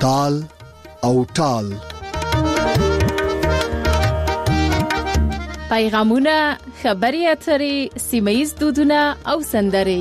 تال او ټال. پیغامونه، خبري اترې، سیمه‌ییز دودونه او سندرې.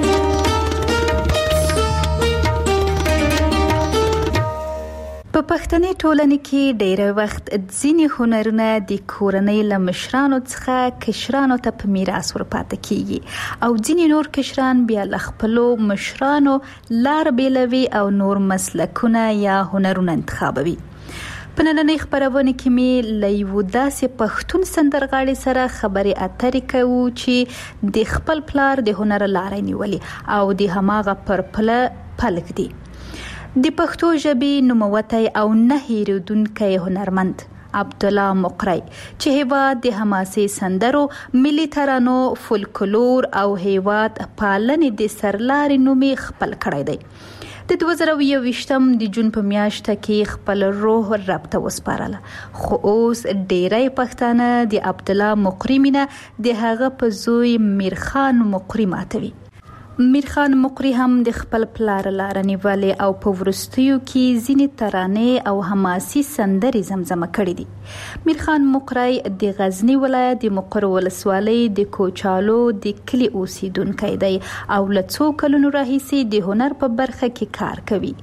په پښتني ټولنه کې ډېر وخت ځینې هنرونه د کورنۍ له مشرانو څخه کشرانو ته په میراث ورپاتې کیږي او ځینې نور کشران بیا له خپلو مشرانو لار بیلوي او نور مسلکونه یا هنرونه انتخابوي. په نننۍ خبرونه کې مې له یو داسې پښتون سندرغاړي سره خبرې اترې کوو چې د خپل پلار د هنر لارې نیولې او د هماغه پر پله پلک دی. د پښتو ژبې نوموتی او نه هېرېدونکی هنرمند عبدالله مقری چې هیواد د حماسي سندرو، ملي ترانو، فولکلور او هیواد پالنې د سرلارې نومې خپل کړی دی. د 2021 د جون په میاشته کې خپل روح رب ته وسپارله، خو اوس ډیری پښتانه د عبدالله مقری مینه د هغه په زوی میرخان مقری ماتوي. میرخان مقری هم د خپل پلار لار نیولې او په ورستیو کې ځینې ترانې او حماسي سندرې زمزمه کړې دي. میرخان مقری د غزنی ولایت د مقر ولسوالۍ د کوچالو د کلي اوسیدونکی دی او له څو کلونو راهیسې د هنر په برخه کې کار کوي.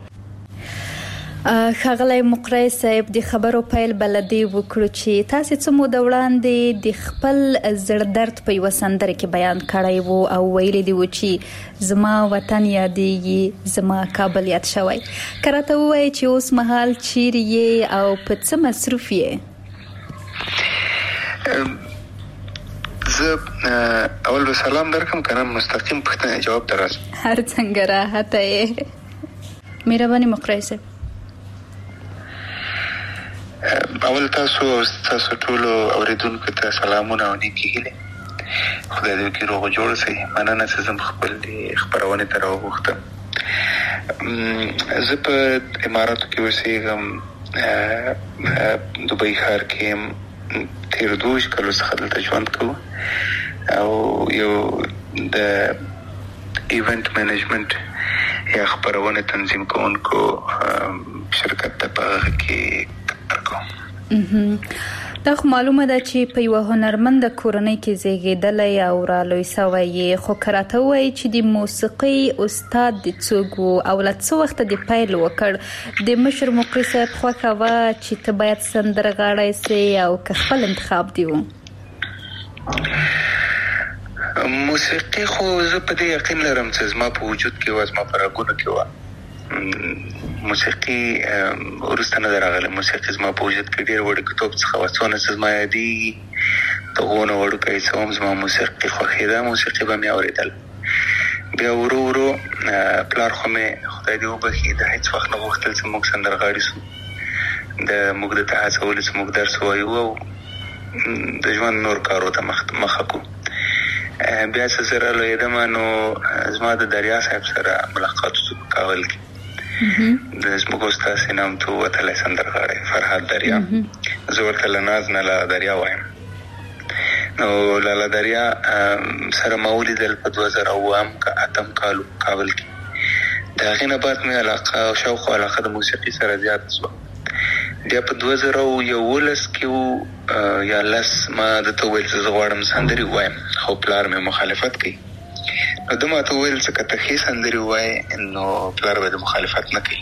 ښاغلی مقری صاحب، د خبرو پیل بلدی وکړو چې تاسو څه موده وړاندې د خپل زړه درد په یوه سندره کې بیان کړی وو او ویلي دی چې زما وطن یادېږي، زما کابل یاد شوی. که راته ووایې چې اوس مهال چیرې یې او په څه مصروف یې؟ زه اول به سلام درکم کنه مستقیم پښتنه جواب دراسم. هر څنګه راحته یې. مهرباني مقری صاحب. اول تاسو ټولو اوریدونکو ته سلامونه او نیکې هیلې. خدای دې وکړي روغ جوړ شئ. مننه چې زم خپل خبرونه ته راوغوښتم. زه په اماراتو کې اوسېږم، دوبۍ ښار کې یم. تېر 2 کالو څخه دلته ژوند کوو او یو د ایونت مینجمنت یا خبرونه تنظیم کوونکو شرکت ته په هغه کې دا خو معلومه ده چې په یوه هنرمند کورنۍ کې زیږېدلی او رالوی سوی یې، خو که راته ووایې چې د موسیقۍ استاد د څوک و او له څه وخته د پیل وکړ؟ د مشر مقری صاحب خوښه وه چې ته باید سندرغاړی سې او که خپل انتخاب دی و؟ موسیقي خو زه په دې یقین لرم چې زما په وجود کې وه، زما په رګونو کې وه. موسیقي وروسته نه ده راغله. موسیقي زما په وجود کې ډېر وړوکتوب څخه وه. څونه چې زما یادېږي د غونه وړوکی څه وم زما موسیقي خوښېده، موسیقي به مې اورېدل. بیا ورو ورو پلار خو مې خدای دې وبخي د هېڅ وخت نه غوښتل چې موږ سندرغاړي سو. موږ د ته هڅولو چې موږ درس ووایو او د ژوند نور کارو ته مخه کړو. بیا چې زه رالویېدم نو زما د دریا صاحب سره ملاقات وشو په کابل کې. د زموږ استاد نامتو وتلی سندرغاړی فرهاد دریا، زه ورته له ناز نه لاله دریا وایم. نو لاله دریا سره ما ولیدل په 2008 کالو کابل کې. د هغې نه بعد مې علاقه شوق او علاقه د موسیقي سره زیاته شوه. بیا په 2011 کې یا 10 ما درته وویل چې زه غواړم سندرې ووایم، خو پلار مې مخالفت کوي. نو ده ما ته وویل چې که ته ښې سندرې ووایې نو پلار به د مخالفت نه کوي.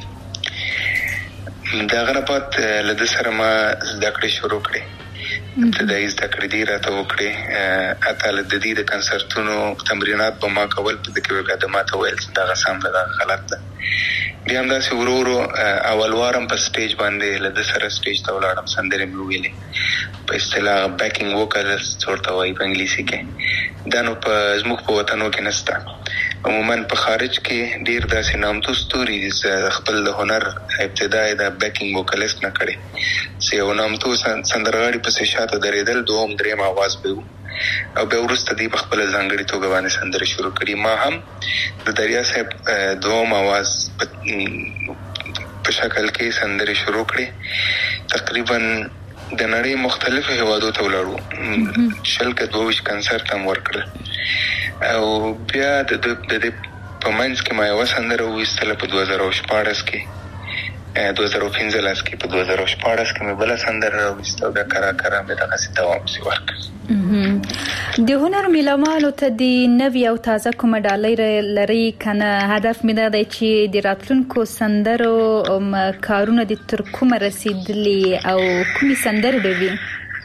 د هغه نه بعد له ده سره ما زده کړې شروع کړې. ابتدایي زده کړې دې راته وکړې. حتی له د دې د کنسرتونو تمرینات به ما کول، په ده کې به بیا ده ما ته ویل چې دغه سم ده، دغه غلط ده. بیا همداسې ورو ورو اول وارم په سټیج باندې له ده سره سټیج ته ولاړم، سندرې مې وویلې. په اصطلاح بیکینګ ووکلست ورته وایي په انګلیسي کې. دا نو زموږ په وطنو کې نشته. عموما په خارج کې ډېر داسې نامتو ستوري دي چې خپل د هنر ابتدا یې د بیکینګ ووکلست نه کړې، چې یو نامتو سندرغاړي پسې شاته درېدل، دوم درېم آواز به و او بیا وروسته دوی په خپله ځانګړې توګه باندې سندرې شروع کړي. ما هم د دریا صاحب دوم آواز په شکل کې سندرې شروع کړې. تقریبا د نړۍ مختلفو هیوادو ته ولاړو، 22 کنسرت هم ورکړل. او بیا د دې په منځ کې ما یوه سندره وویستله په 2014 کې. 2015 کې په 2014 کې مې بل سندره راوستو بیا کرا مې دغه دوام سی ورک. د هنر میلمانو ته د نوې او تازه کومه ډالۍ لري کنه هدف مې دا دی چې د راتلونکو سندرو کارونه د تر کومه رسیدلي او کومې سندرې به وي؟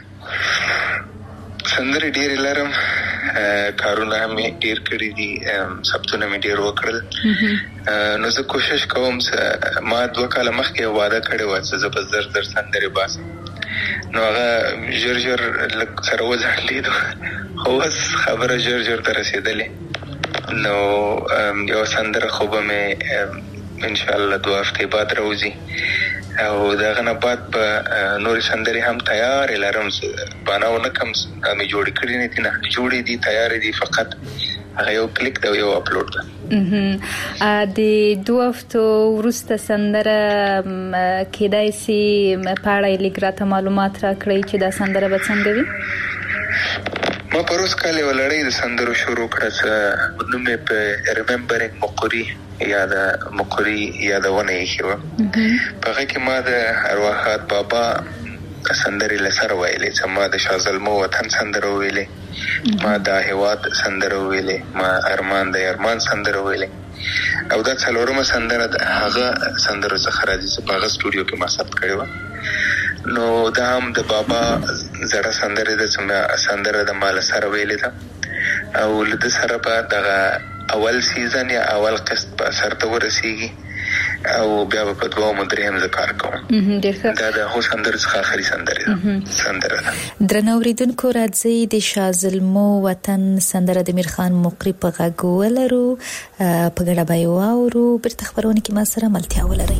سندرې ډېرې لرم، کارونه مې ډېر کړي دي، ثبتونه مې ډېر وکړل. نو زه کوشش کوم ما 2 کاله مخکې وعده کړې وه چې زه به زر سندرې باسم، نو هغه ژر لږ سره وځنډېدو، خو اوس خبره ژر ته رسېدلې. نو یو سندره خو به مې انشاءالله 2 هفتې بعد راوځي او دغه نه بعد به نور سندرې هم تیار لرم. باناو نه کم مې جوړ کړی نه دي، نه جوړې دي، تیار دي، فقط هغه یو کلیک دا یو اپلوډ ده. د 2 هفتو وروسته سندره کېدای شي په اړه لږ راته معلومات راکړئ چې دا سندره به څنګه وي؟ ما پروس کال یو لړۍ د سندرو شروع کړه چې نوم یې په ریممبرینګ مقری یادونه یې و. په هغه کې ما د ارواحات بابا سندرې لسر ویلې، چې ما د شازلمو وطن سندره ویلې، ما د هیواد سندره ویلې، ما ارمان د ارمان سندره ویلې، او دا څلورمه سندره د هغه سندرو څخه راځي چې په هغه سټوډیو کې ما ثبت کړې و. نو دا هم د بابا زړه سندره ده چې سندره د مال سره ویلې ده، او له سره به دغه اول سیزن یا اول قسط په سر ته ورسیږي او بیا په 2 او 3 ځکه کار کوم. دا د هو سندره څخه اخري سندره ده. درنو اوریدونکو راځي د شازلمو وطن سندره د میرخان مقری په غږ ولرو، په ګډه به واورو، برته خبرونه کې ما سره ملتیا ولري.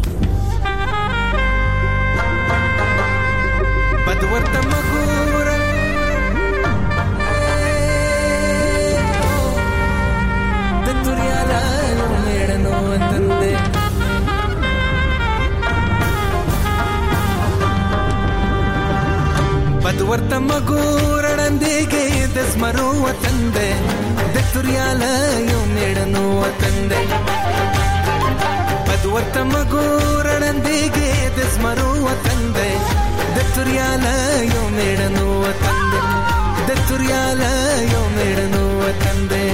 بدورته مغوره د دنیا له میړنو وطن دې، بدورته مغوره ړندېږي د زمرو وطن دې، د دنیا له میړنو وطن دې، بدورته مغوره ړندېږي د زمرو وطن دې، د تریاله یو میړنو وطن دې، د تریاله یو میړنو وطن دې،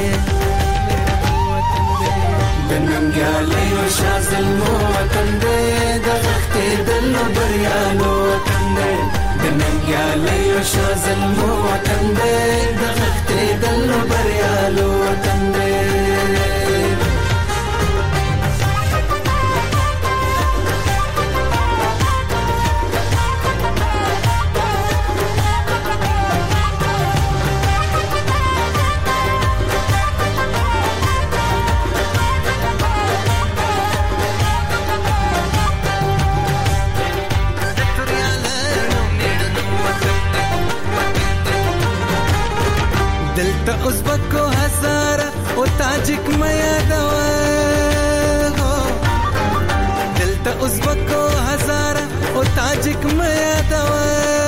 د ننګیاله یو شازلمو وطن دې، د غختې دلو بریالو وطن دې، د ننګیاله یو شازلمو وطن دې، د غختې دلو بریالو وطن دې. دلته ازبکو هزاره او تاجک میا دوا، دلته ازبکو هزاره او تاجک میا دوا،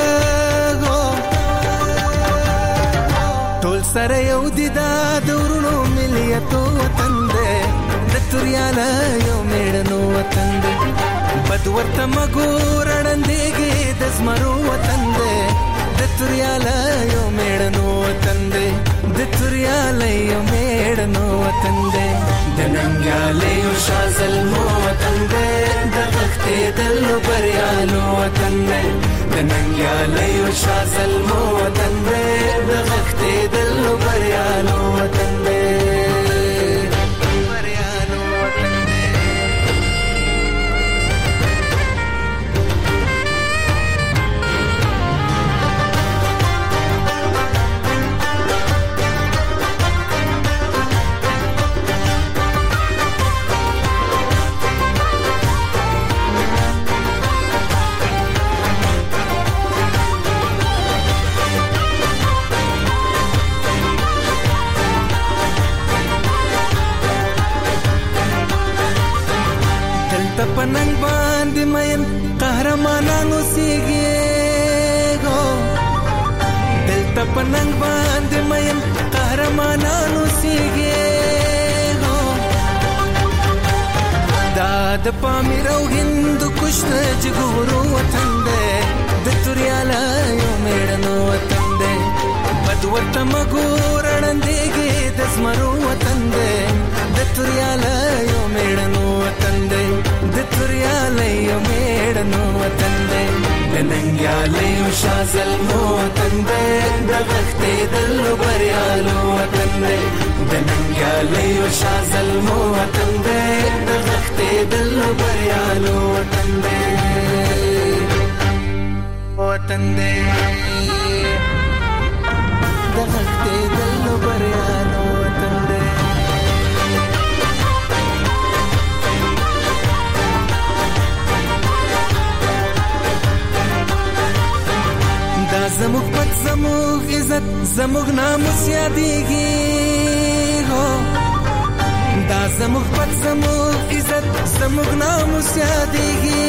ټول سره یو دي دا دورونو ملیتو وطن دې، د تریاله یو میړنو وطن دې، بدورته مګوره ړندېږي د زمرو وطن دې، د تریاله یو میړنو وطن دې، د تریاله یو میړنو وطن دې، د ننګیاله یو شازلمو وطن دې، د غختې دلو بریالو وطن دې، د ننګیاله یو شازلمو وطن دې، د غختې دلو بریالو وطن دې. پننګ باندې مین قهرمانانو سیږي، دلته پننګ باندې مین قهرمانانو سیږي، دا د پامیر او هند کشت جګورو وطن دی د توریاله یو میړنو وطن دی بد ورته مګور اړندېږي د زمرو وطن دی د توریاله یو میړنو وطن دی د توریاله یو میړنو وطن دی د ننګیاله یو شازلمو وطن دی د غښتېدل بریالو وطن دی د ننګیاله یو شازلمو وطن دی د غښتېدل بریالو وطن دی وطن دی د غښتېدل بریالو وطن دی دا زموږ پت زموږ عزت زموږ ناموس یادېږي دا زموږ پت زموږ عزت زموږ ناموس یادېږي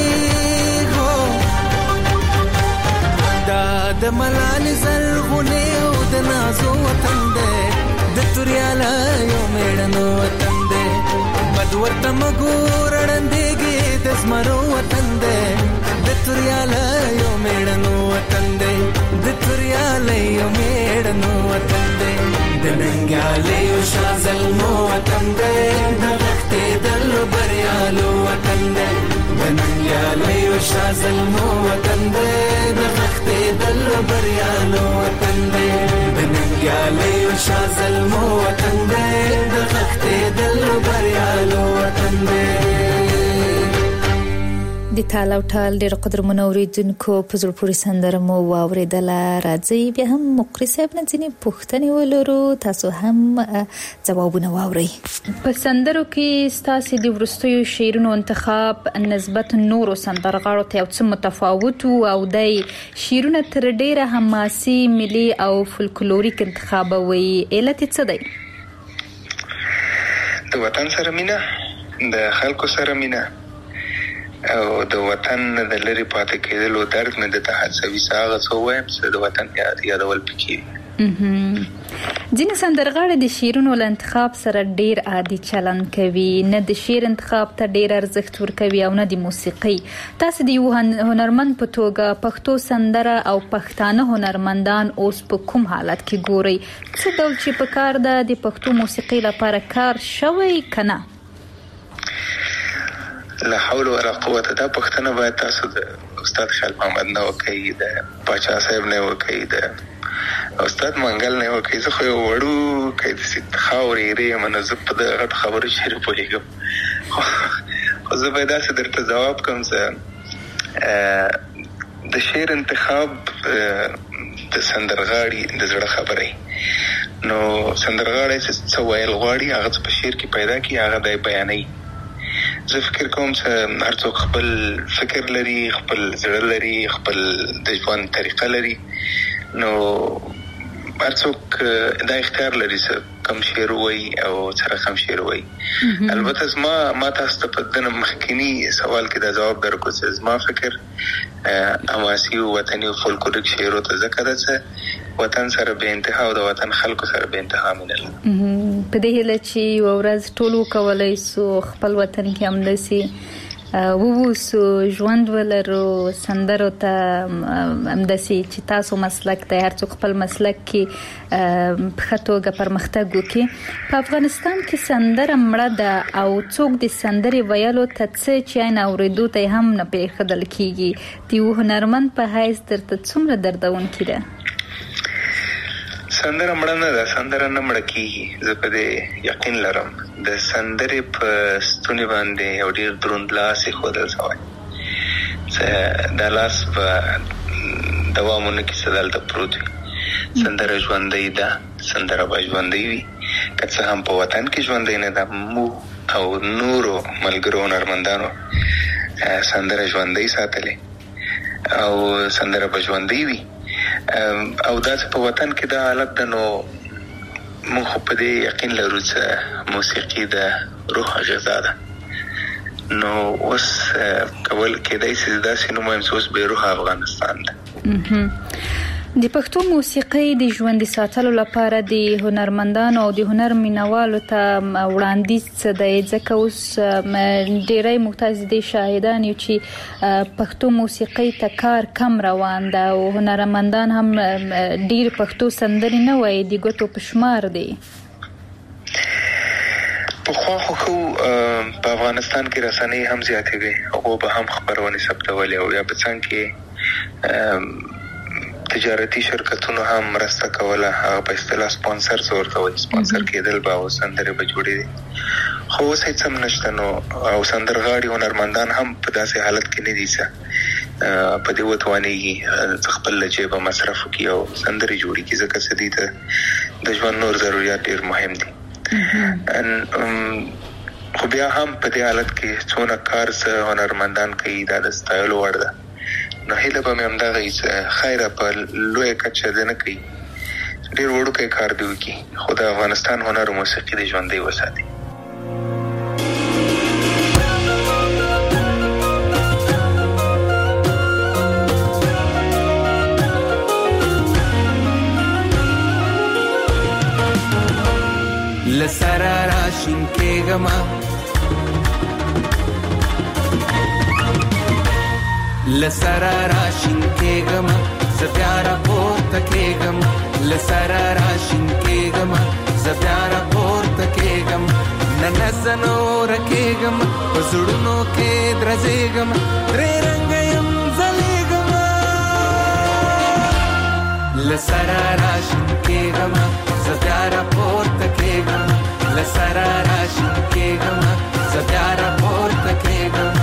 دا د ملالې زرغونې او د نازو وطن دی د توریاله یو میړنو وطن دی بد ورته مګور اړندېږي د زمرو وطن دی د توریاله یو میړنو وطن دی د توریاله یو میړنو وطن دی د ننګیاله یو شازلمو وطن دی د غښتېدل بریالو وطن دی د ننګیاله یو شازلمو وطن دی د غښتېدل بریالو وطن دی د ننګیاله یو شازلمو وطن دی د غښتېدل بریالو وطن دی د ټال او ټال ډېر قدرمنو اوریدونکو په زړه پورې سندره مو واورېدله. راځئ بیا هم مقري صاحب نه ځینې پوښتنې ولرو، تاسو هم ځوابونه واورئ. په سندرو کې ستاسې د وروستیو شعرونو انتخاب نسبت نورو سندرغاړو ته یو څه متفاوت او د شعرونه تر ډېره حماسي، ملي او فولکلوریک انتخابوي. علت یې څه دی؟ د وطن سره مینه، د خلکو سره مینه او د وطن د لرې پاتې کېدلو درد مې د هڅوي هغه څه وایم چې د وطن یادول پکې. ځینې سندرغاړي د شعرونو له انتخاب سره ډېر عادي چلند کوي، نه د شعر انتخاب ته ډېر ارزښت ورکوي او نه د موسیقۍ. تاسو د یو هنرمند په توګه پښتو سندره او پښتانه هنرمندان اوس په کوم حالت کې ګورئ؟ څه ډول چې په کار ده د پښتو موسیقۍ لپاره کار شوی که نه؟ لا حول ولا قوت. دا پښتنه باید تاسو د استاد خیال محمد نه وکړئ، د پاچا صاحب نه وکړئ، د استاد منګل نه وکړئ. زه خو یو وړو کې د خاورې ری منه زه په د غټ خبرو شعر پوهېږم، خو زه باید داسې درته ځواب کوم چې د شعر انتخاب د سندرغاړي د زړه خبرې. نو سندرغاړی څه ویل غواړي هغه په شعر کې پیدا کړي، هغه دی بیانوي. زه فکر کوم چې هر څوک خپل فکر لري، خپل زړه لري، خپل د ژوند طریقه لري. نو هر څوک دا اختیار لري چې کم شعر وایي او څه رقم شعر وایي. البته ما تاسو ته په دنه مخکینی سوال کې دا جواب درکو چې زما فکر حماسي او وطني او فولکلوریک شعرو ته ځکه ده چې وطن سره به انتها او د وطن خلکو سره به انتها مینه لري. په دې هیله چې یو ورځ ټول وکولای سو خپل وطن کې همداسې ووسو، ژوند ولرو، سندرو ته همداسې چې تاسو مسلک دی هر څوک خپل مسلک کې په ښه توګه پرمختګ وکړي. په افغانستان کې سندره مړه ده او څوک د سندرې ویلو ته څه چې عین اورېدو ته هم نه پرېښودل کېږي. د یو هنرمند په حیث درته څومره دردونکې ده؟ سندره مړه نه ده، سندره نه مړه کېږي. زه په دې یقین لرم. د سندرې په ستوني باندې یو ډېر دروند لاس ایښودل شوی چې دا لاس به دوام ونه کړي، چې دلته پروت وي. سندره ژوندۍ ده، سندره به ژوندۍ وي که څه هم په وطن کې ژوندۍ نه ده. موږ او نورو ملګرو هنرمندانو سندره ژوندۍ ساتلې او سندره به ژوندۍ وي. او داسې په وطن کې دا حالت ده. نو موږ په دې یقین لرو چې موسیقي د روح غذا ده. نو اوس کول کېدای شي داسې نوم وایم چې اوس بې روح افغانستان ده. د پښتو موسیقۍ د ژوندۍ ساتلو لپاره د هنرمندانو او د هنر مینوالو ته وړاندیز څه دی؟ ځکه اوس ډېری متعدد شاهدان یو چې پښتو موسیقۍ ته کار کم روان ده او هنرمندان هم ډېر پښتو سندرې نه وایي، د ګوتو په شمار دي. پخوا خو په افغانستان کې رسنۍ هم زیاتې وي، هغو به هم خپرونې ثبتولې او یا په څنګ کې تجارتي شرکتونو هم مرسته کوله، هغه په اصطلاح سپانسر ورته وایي، سپانسر کېدل به او سندرې به جوړېدې. خو اوس هېڅ هم نشته نو او سندرغاړي هنرمندان هم په داسې حالت کې نه دي چې په دې وتوانېږي خپل له جیبه مصرف وکړي او سندرې جوړې کړي، ځکه چې دې ته د ژوند نور ضرورت ډېر مهم دي. خو بیا هم په دې حالت کې څونه کار هنرمندان کوي دا د ستایلو وړ ده. نو هیله به مې همدغه وي چې خیره په لویه کچه دې نه کوي، ډېر وړوکی کار دې وکړي، خو د افغانستان هنر او موسیقي دې ژوندی وساتي. لسرا راشین کېږم لسرا راشین کېږم زه بیا راپورته کېږم لسرا راشین کېږم زه بیا راپورته کېږم نه زه نوره کېږم په زړونو کې درځېږم درې رنګه یم ځلېږم لسرا راشین کېږم زه بیا راپورته کېږم لسرا راشین کېږم زه بیا راپورته کېږم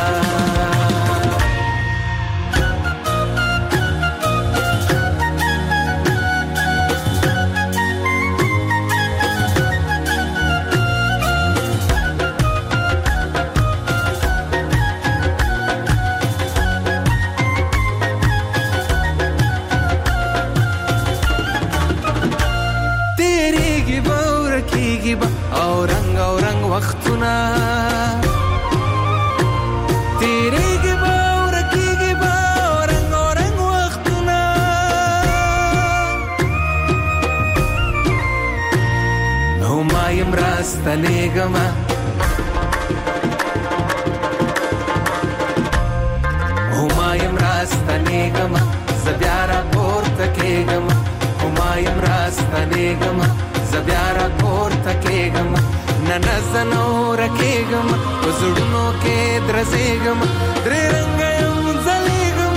او رنگ وختونه تیریږي به او رکیږي به او رنگ وختونه او ما یم راستنېږم او ما یم راستنېږم زه بیا راپورته کېږم او ما یم راستنېږم زه بیا راپورته کېږم نه زه نوره کېږم په زړونو کې درځېږم درې رنګه یم ځلېږم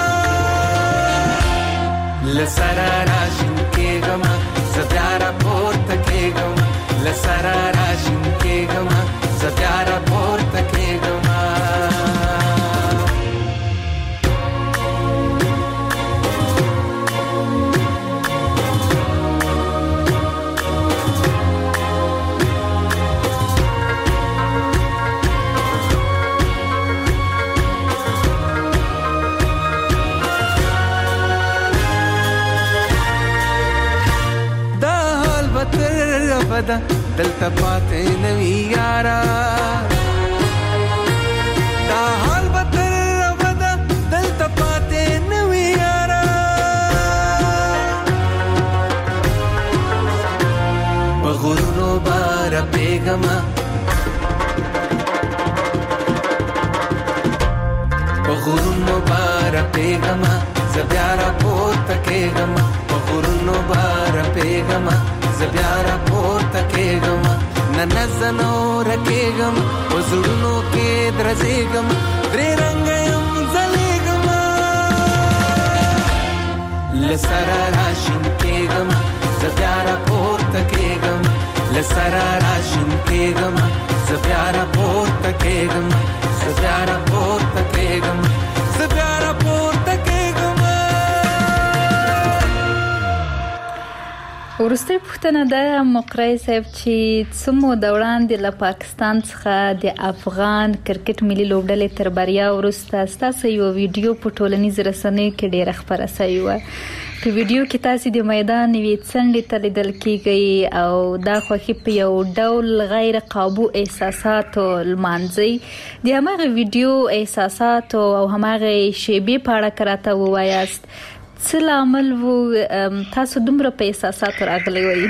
له سره راشین کېږم زه بیا راپورته کېږم له سره راشین کېږم زه بیا راپورته کېږم بدا دلته پاتې نوی یارا دا حال بتر بدا دلته پاتې نوی یارا بغورونو بار پیغما بغورونو بار پیغما زبیارا پورته کېږم بغورونو بار پیغما زبیارا پورته کېږم نه زه نوره کېږم په زړونو کې درځېږم درې رنګه یم ځلېږم له سره راشین کېږم زه بیا راپورته کېږم له سره راشین کېږم زه بیا راپورته کېږم زه بیا راپورته کېږم زه بیا راپورته کېږم. وروستۍ پوښتنه ده مقری صاحب چې څه موده وړاندې له پاکستان څخه د افغان کرکټ ملي لوبډلې تر بریا وروسته ستاسو یو ویډیو په ټولنیزو رسنیو کې ډېره خپره شوې وه. په ویډیو کې تاسو د میدان یوې څنډې ته لیدل کېږئ او دا خوښي په یو ډول غیر قابو احساساتو لمانځئ. د هماغه ویډیو احساساتو او هماغه شیبې په اړه که راته ووایاست څه لامل وو تاسو دومره په احساسات راغلی وئ؟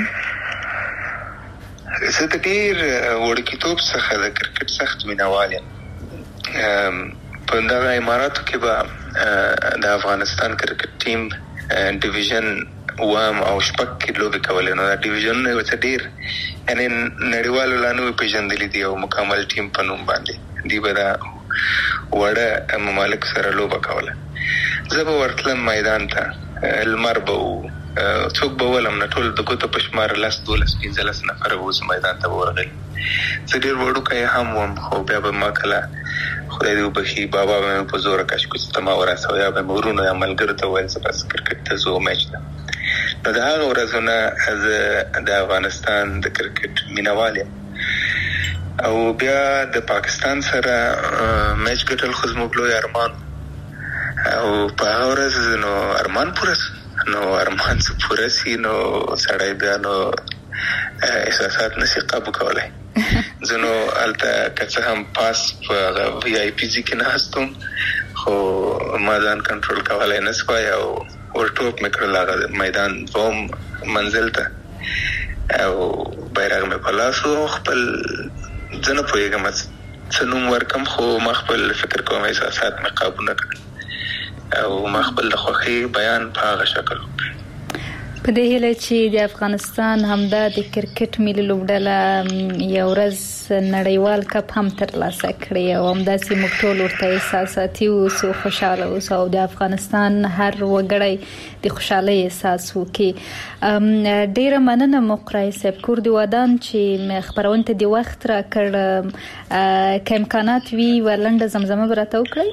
زه د ډېر وړکیتوب څخه د کرکټ سخت مینوال یم. په دغه اماراتو کې به د افغانستان کرکټ ټیم ډیویژن وام او شپږ کې لوبې کولې. نو دا ډیویژنونه یو څه ډېر یعنې نړیوالو لا نه وي پېژندلي دي او مکمل ټیم په نوم باندې دوی به دا وړه ممالک سره لوبه کوله. زه به ورتلم میدان ته، لمر به و، څوک به ولم نه، ټول د ګوتو په شمار 10 12 15 نفره به میدان ته به ورغلي. زه ډېر وړوکی هم وم، خو بیا به ما کله خدای دې وبخي بابا به مې په زوره کشکش ته ما ورسوه، یا به مې ورونو یا ملګرو ته ویل زه بس کرکټ ته ځو میچ ته. نو د هغه ورځو نه زه د افغانستان د کرکټ مینوال یم. او بیا د پاکستان سره میچ ګټل خو زموږ لوی ارمان، او په هغه ورځ نو ارمان پوره شو. نو ارمان څه پوره سي نو سړی بیا نو احساسات نشي قابو کولی. زه نو هلته که څه هم پاس په وی آی پي جي کې ناست وم، خو ما ځان کنټرول کولی نه سوای او ورټوپ مې کړل هغه میدان دوم منزل ته، او بیرغ مې په لاس و. خپل زه نه پوهېږم څه نوم ورکم، خو ما خپل فکر کوم احساسات مې قابو نه کړل او ما خپل د خوښۍ بیان په هغه شکل وکړ. په دې هیله چې د افغانستان همدا د کرکټ ملي لوبډله یو ورځ نړیوال کپ هم ترلاسه کړي او همداسې موږ ټول ورته احساساتي اوسو، خوشحاله اوسو او د افغانستان هر وګړی د خوشحالۍ احساس وکړي. ډیره مننه مقرای صاحب، کور دی ودان چې خبرونه ته د وخت راکړ. که امکانات وي ولنډه زمزمه به راته وکړئ.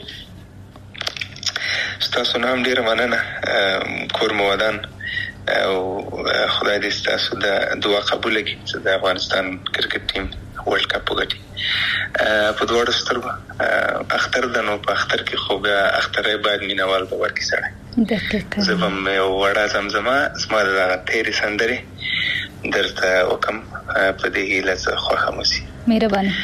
ستاسو نه هم ډیره مننه، کور مو ودان او خدای دې ستاسو د دعا قبول کړي چې د افغانستان کرکټ ټیم ورلد کپ وګټي. په دواړو سترګو اختر ده، نو په اختر کې خو بیا اخترې باید مینوال به ورکړي سړی. زه به یو وړه زمزمه زما د دغه تېرې سندرې درته وکړم، په دې هیله زه خوښه مو سي. مهرباني.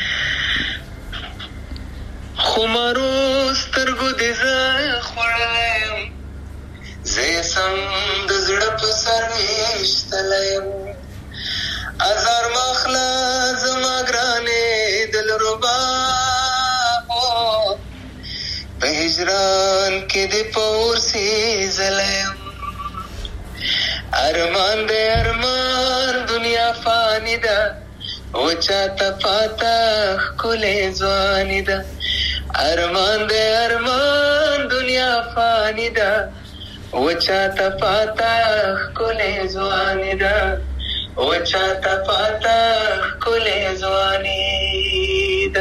خمارو سترګو دې زه خوړلی یم، زه سم د زړه په سر ویشتلی یم. ازار مخله زما ګرانې دلربا، په هجران کې دې په اور سیزلی یم. ارمان دې ارمان دنیا فانی ده، وچاته پاته ښکلې ځواني ده. ارمان دې ارمان دنیا فانی ده، وچاته پاته ښکلې ځواني ده، وچاته پاته ښکلې ځواني ده.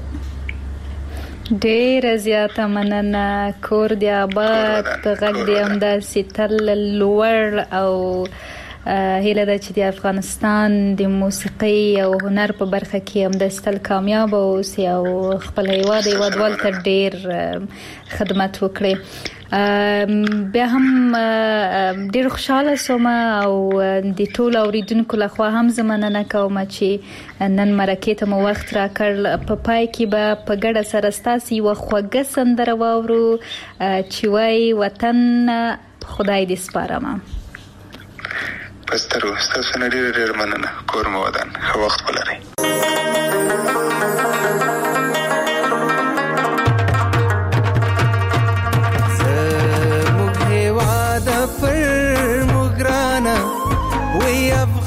ډېره زیاته مننه، کور دی آباد، غږ دی همداسې تل لوړ او هیله ده چې د افغانستان د موسیقۍ او هنر په برخه کې همداسې تل کامیاب اوسي او خپل هیوادوال ته ډېر خدمت وکړي. بیا هم ډېر خوشحاله سوم او د ټولو اوریدونکو لخوا هم زه مننه کوم چې نن مرکې ته مو وخت راکړ. په پای کې به په ګډه سره ستاسې یوه خوږه سندره واورو چې وایي وطن خدای دې سپارمه. پسترو ستاسو نه ډېر مننه، کور مو ودان، ښه وخت ولرئ. زموږ هېواد پر موږ ګرانه وی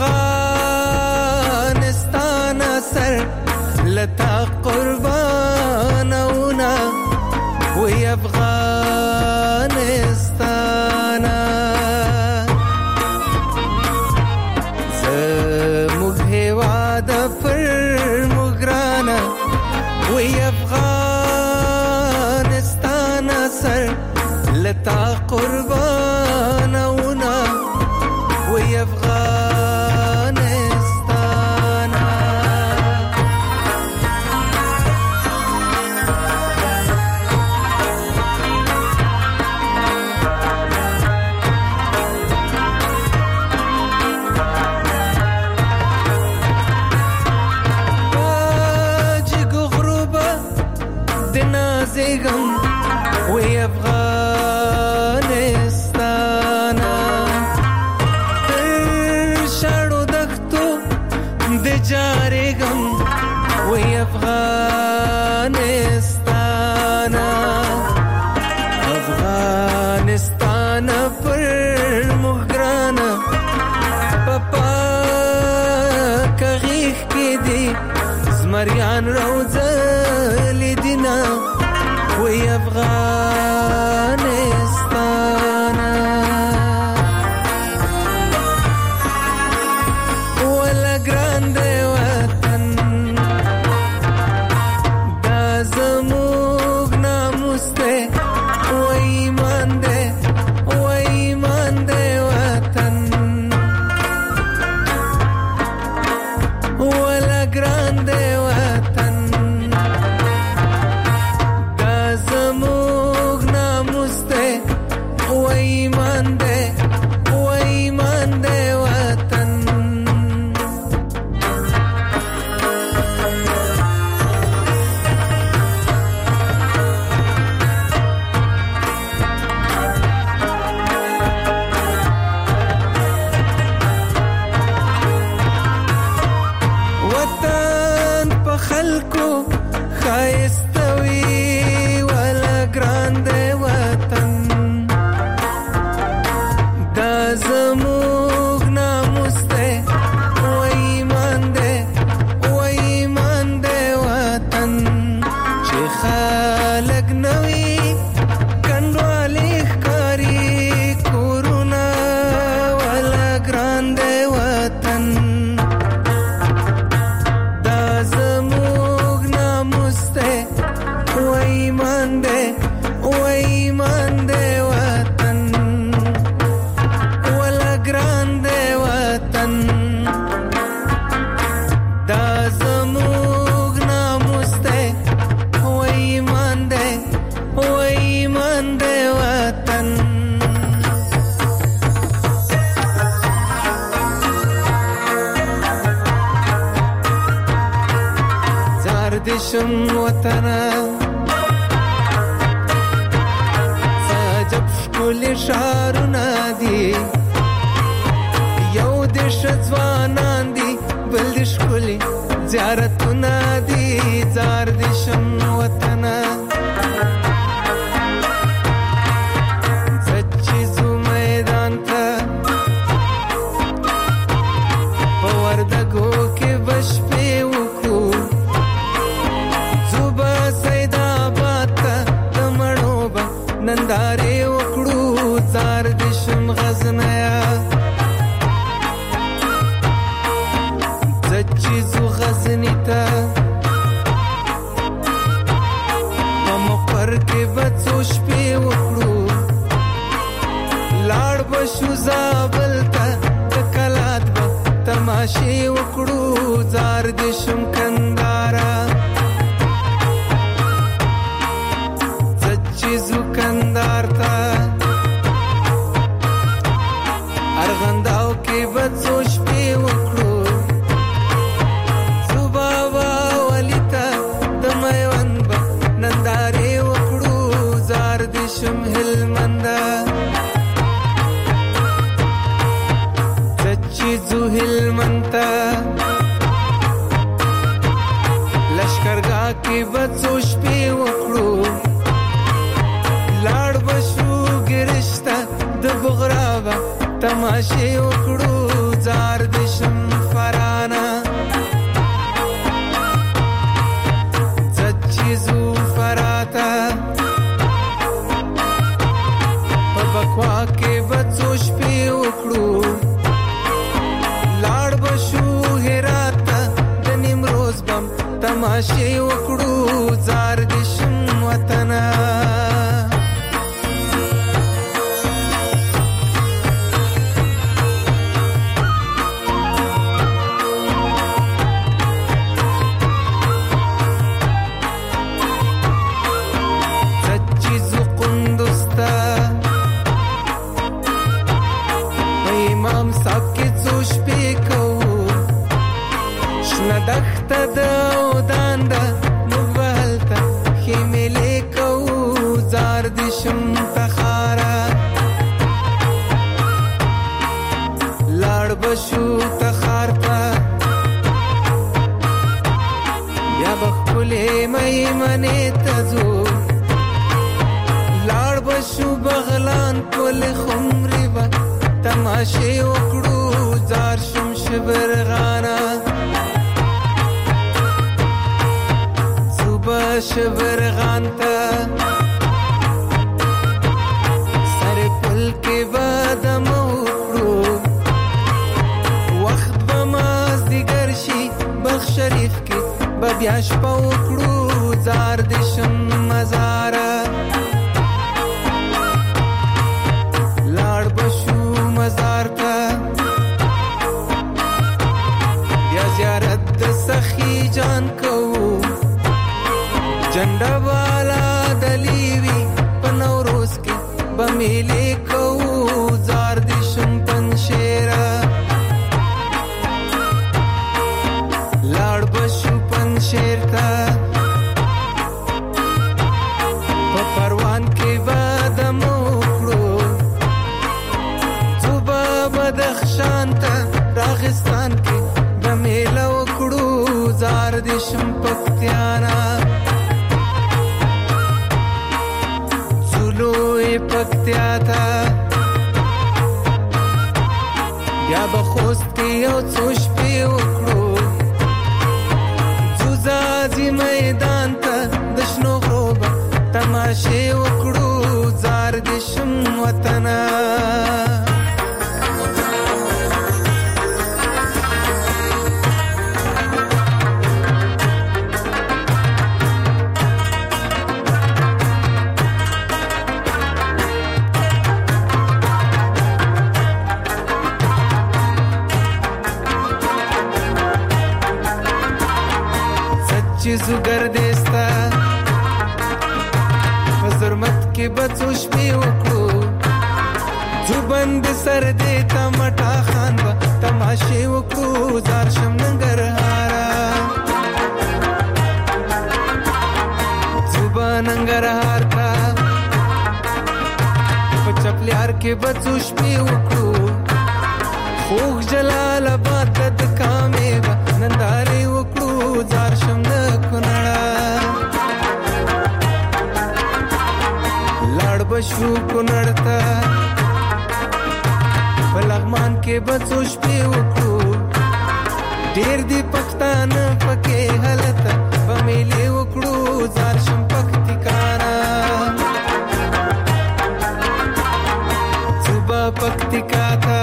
افغانستان سر لتا قربانونه وی افغانستان. زموږ هېواد پر موږ ګرانه وی افغانستان سر لتا قربانونه وی افغانستان. واجګو غروبه د نازګم وی افغانستان. زمریان روزل دینا وی افغانستانا ولا گرانده وطن دا زموگ ناموسته و ایمان ده وطن ولا گرانده وطن دا زموگ ناموسته و ایمان ده وطن وطن په خلکو خایستوي ولا ګرانده وطن دا زموږ ناموس دی و ایمان دی وطن چې خلک نوي کنډوالې ښکاري کورونه ولا ګرانده وطن دا زموږ ناموس دی و ایمان دی وطن ولا ګرانده وطن دا زموږ ناموس دی و ایمان دی وطن زار دشم وطنا ساجب شکل شارونه دي یو دش ځوانان دي بل د ښکلي زیارتونه دي زار دشم وطنا زچیزو میدان ته په وردګو کې بشپې وکړو زوبه سیدآباد ته د مڼو به نندارې وکړو زار دشم غزنیا زچیزو غزنی ته په مقر کې به څو شپې وکړو لاړ به شو زابل ته د کلات به تماشې وکړو زار دشم کندهاره زچیزو کندهار ته ارغنداو کې به څو شپې وکړو صوبا ولی ته د میوند به نندارې وکړو زار دشم هلمنده زچیزو هلمند ته لشکرګاه کې به څو شپې وکړو لاړ به شو ګرش ته د بغرا به تماشې وکړو زار دشم فرانه زچیزو فراته په بکوا کې به څو شپې وکړو لاړ به شو هرات ته د نیمروز بم تماشې وکړو زار دشم وطنه دخته د اودان ده موږ به هلته ښې میلې کوو زار دشم تخاره لاړ به شو تخار ته بیا به ښکلې میمنې ته ځو لاړ به شو بغلان پلې خمرې به تماشې وکړو زار شم شبرغانه شبرغان ته سر پل کې بادم وکړو وخت به مازدیګر شي بخ شریف کې به بیا شپه وکړو زار د شم مزاره لاړ بشو مزار ته بیا زیارت د سخی جان کو جنډا والا دلیوی پنوروز کې بمیلې کو زار د شم پنشیرا لاړ بشو پنشیر ته په پروان کې بادم وکړو صوبه بدخشان ته راغستان کې بمیله وکړو زار د شم پکتیانا پکتیا تا بیا بخوست کې یو څو شپې وکړو زوزازي میدان ته د شنو غروبه تماشې وکړو زار د شم وطنه زوګر دستا فزرمت کې بچو شپې وکړو زوبند سر دې تمټا خان با تماشې وکړو زار شم ننګرهارا زوبا ننګرهار کا په چپلیار کې بچو شپې وکړو خوږ جلال آباد د کامې با نندارې وکړو زار شم بشو کنړتا بلغمان کې بچو شپې وکړو ډېر دی پښتان پکې حالت بمیلې وکړو زار شم پکتیکانا صوبه پکتیکا تا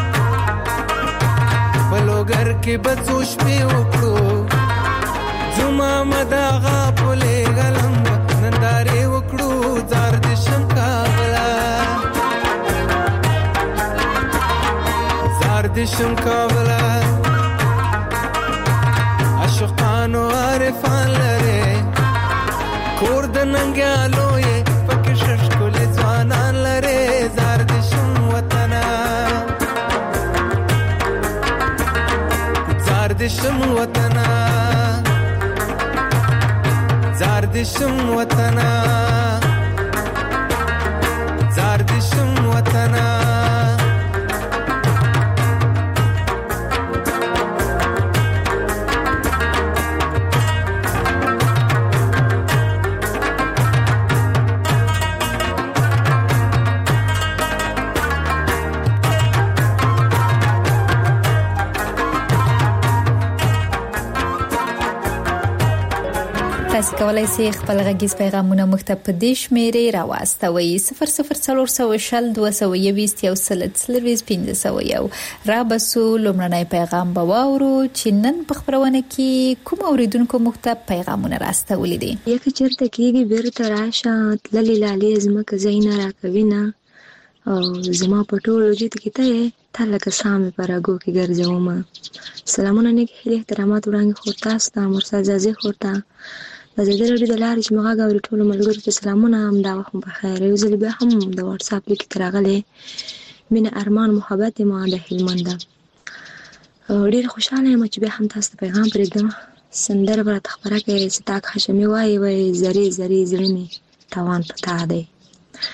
بلوګر کې بچو شپې وکړو زما مداغه پولې غلم نندارې وکړو زار د شم دشم کابلا عاشقانو عارفان لره کور د ننګیالو یې پکې ششکول ځوانان لره زار دشم وطنا زار دشم وطنا زار دشم وطنا زار دشم وطنا تاسو کولای شئ خپل غږیز پیغامونه موږ ته په دې شمیرې راوستوئ 00420211501 را بسو لومړنی پیغام به واورو چې نن په خبرونه کې کوم اوریدونکو موږ ته پیغامونه راستولي دي یک چرته کېږي بیرته راشه تللی لالي زمکه زینا راکوینه او زما په ټولو جته کې ته لکه سامي پراګو کې ګرځوم سلامونه نیک هلي احترامات وړاندې خو تاسو ته مرسا زازي خورتا د دې لري د لارې چې مغا غوړي ټول ملګرو ته سلامونه هم دا وخت په خیر یو ځل بیا هم د واتس اپ لیک ترغله مینه ارمان محبت ما د هلمند ډیر خوشاله یم چې بیا هم تاسو پیغام پرېږدم سندره برات خبره کوي چې تاک هاشمي وای زری زری زړنی توان پتا دی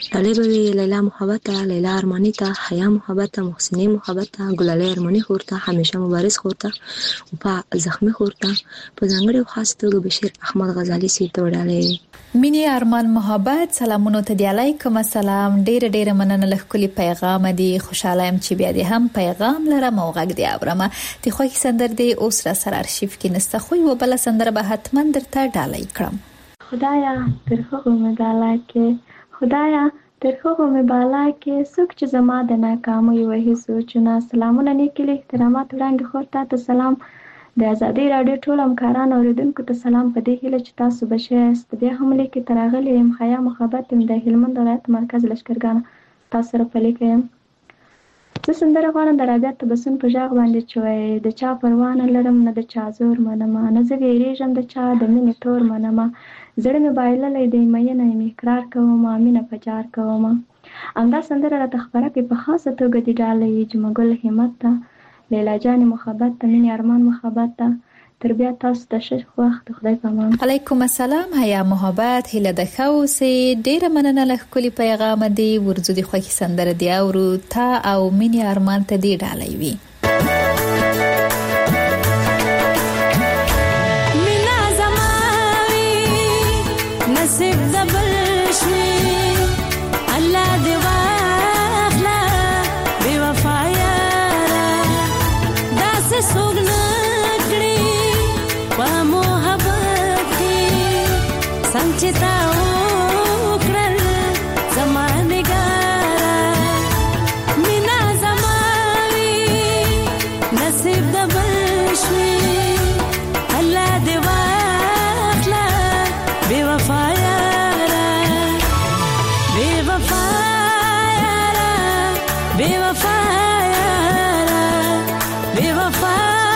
ډالۍ به وي لیلا محبت ته، لیلا ارماني ته، حیا محبت ته، محسنې محبت ته، ګلالۍ ارماني خور ته، همیشه مبارز خور ته، په زخمي خور ته، په ځانګړي او خاص توګه بشیر احمد غزالي سي ته ډالۍ وي. مینې ارمان محبت سلامونو ته دی. علیکم السلام. ډېر مننه له خولي پیغام دی. خوشاله يم چې بیا دې هم پیغام لرم او غږ دی اورم. ته خو سندر دی اوس را سره ارشیف کې نسته خو یو بل سندر به حتما درته ډالۍ کړم. خدایا تر هغه مې بالا کې، خدایا تر هغه مې بالا کې، څوک چې زما د ناکامۍ وهي سوچونه. سلامونه نیکلي احترامات وړاندې خورته ته سلام. د ازادي راډیو ټول همکاران اوریدونکو ته سلام په دې هیله چې تاسو به ښه یاست. بیا هم لیکې ته راغلی یم حیا محبت یم د هلمند ولایت مرکز لښکرګانه تاسو سره په لیکه یم. زه سندره غواړم د رابعه تبسم په غږ باندې چې وایي د چا پروا نه لرم نه د چا زور منمه، نه زه ویرېږم د چا د مینې تور منمه، زړه مې بایللی دی مینه یم اقرار کومه مینه په جار کومه. همدا سندره راته خپره کړي په خاصه توګه دې ډالۍ جمعه ګل همت ته، لیلا جان محبت ته، مینې ارمان محبت ته. تر بیا تاسو ته ښه وخت. خدای په امان. علیکم السلام. حیا محبت هله د خوسي ډېر مننه له خولي پیغام دی. ورزو دی خوږی سندره دی او تا او مینې ارمان ته دی ډالۍ وي. مینا زماوي نصیب د بل شوي الله دی واخلا بے وفایا داس سوګنا محبت کی سمجھتا اکڑل زمانے گارا مینا زماوی نصیب دبل شوی اللہ دی واخلا بے وفا یارا بے وفا یارا بے وفا یارا بے وفا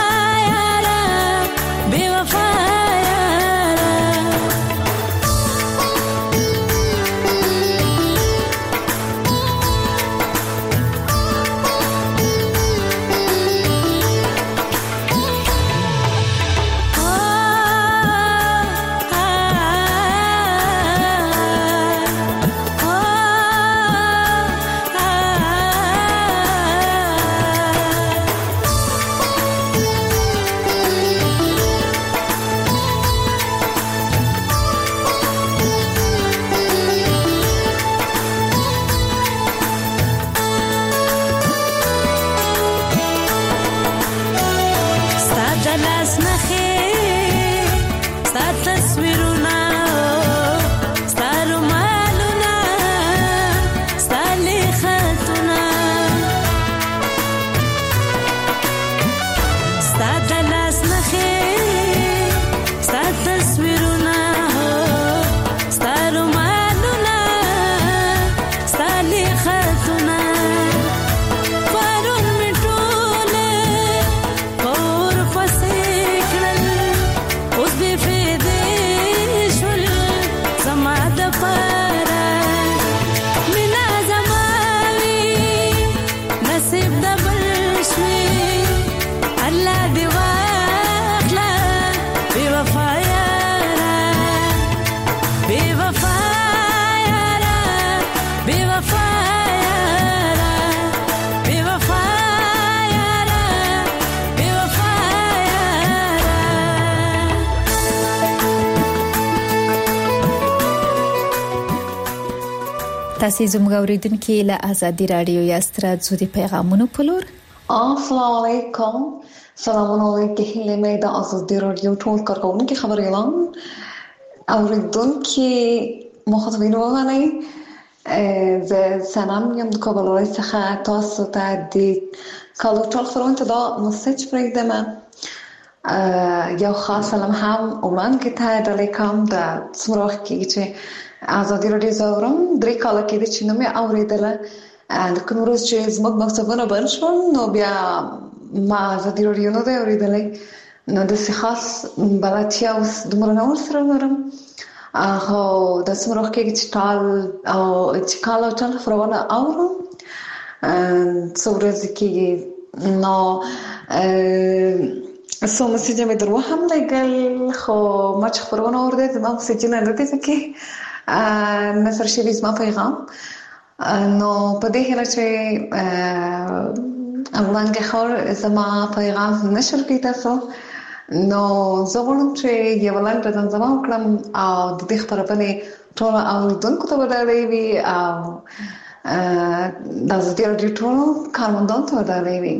تاسو زموږ اوریدونکو له ازادي رادیو یاسترا زودي پیغامونو په لور. السلام علیکم. سلامونه علیکم هله مې د ازادي رادیو ټول کارکونکو خبر اعلان اوریدونکو مخاطبین وغنی ز سلام یم د کابل څخه تاسو ته د کالو ټول فرونت دا مسج پرېږدم. یو خاص سلام هم وړاندې ته د لیکم د سمروخ کې چې ازادي رادیو زورم درې کاله کې چې نو مې اوریدله د کوم ورځ چې زموږ مکتبونه بند شول نو بیا ما ازادي رادیو نه دی اوریدلی نو د خاص بلاتیا اوس دومره نه ورسره لرم هو د سمروخ کې چې ټال او چې کاله ټال فرونه اورم څو ورځې کې نو سو مسیجه مې درو هم لګل خو ما چې خبرونه اورده زما مسیجه نه لري ځکه نثر شوی زما پیغام نو په دې هله چې وړاندې خور زما پیغام نشر کړی تاسو نو زه غواړم چې یو لاندې ځنځما وکړم او د دې خبرونه ټول اوریدونکو ته ودرې وي او د زړه د ټول کارمندان ته ودرې وي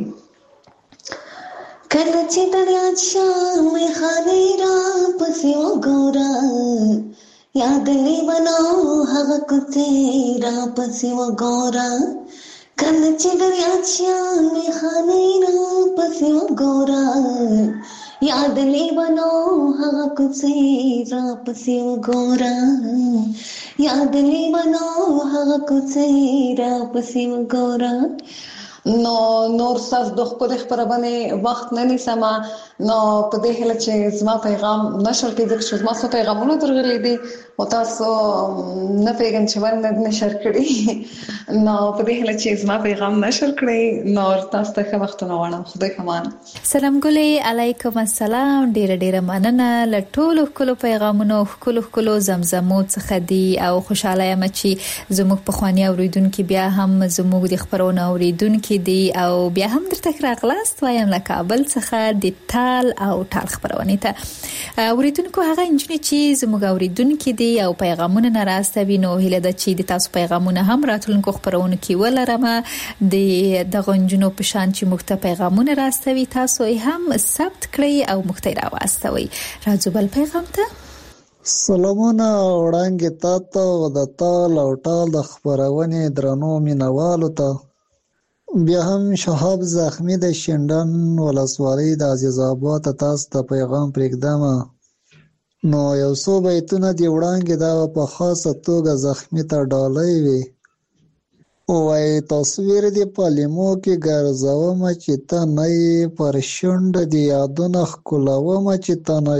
کله چې دریا شامې خانې را پسې وګوره یاد لیونو هغه کوڅې را پسې وګوره کله چې دریا شامې خانې را پسې وګوره یاد لیونو هغه کوڅې را پسې وګوره یاد لیونو هغه کوڅې را پسې وګوره نو نور صف د خپل خبرونه وخت نه نیسم نو په دې هله چې زما پیغام نشر کړي چې زما څو پیغامونه درغلي دي او تاسو نه پیغام چې ورنه نشر کړي نو په دې هله چې زما پیغام نشر کړي نو تاسو ته ښه وخت نه وړم خدای کمان سلام ګلې علیکم السلام ډېر مننه لټول کلو پیغامونو کلو زمزمو څخه دي او خوشاله یم چې زموږ په خواني اوریدونکو بیا هم زموږ د خبرونه اوریدونکو دي او بیا هم درته راغلاست وایم له کابل څخه د تال او ټال خبرونه ته اوریدونکو هغه انجنې چې زموږ اوریدونکو دي او پیغامونه ناراستوي نو هله د چې د تاسو پیغامونه هم راتلونکو خبرونه کې ولرم د غنجونو په شان چې مخته پیغامونه راستوي تاسو هم ثبت کړئ او مخته راوستوي راځو بل پیغام ته سلامونه وړاندې تاسو د تال او ټال د خبرونه درنو مینوالو ته بیا هم شهاب زخمی د شندن ولسوالۍ د عزیز آباد تاسو ته پیغام پرېږدم نو یو څو بیتونه دی وړاندې دا په خاصه توګه زخمی ته ډالۍ وي وای تصویر دی پالیمو کې ګرځوم چې ته نه پر شونډ دی یادونه ښکلوم چې ته نه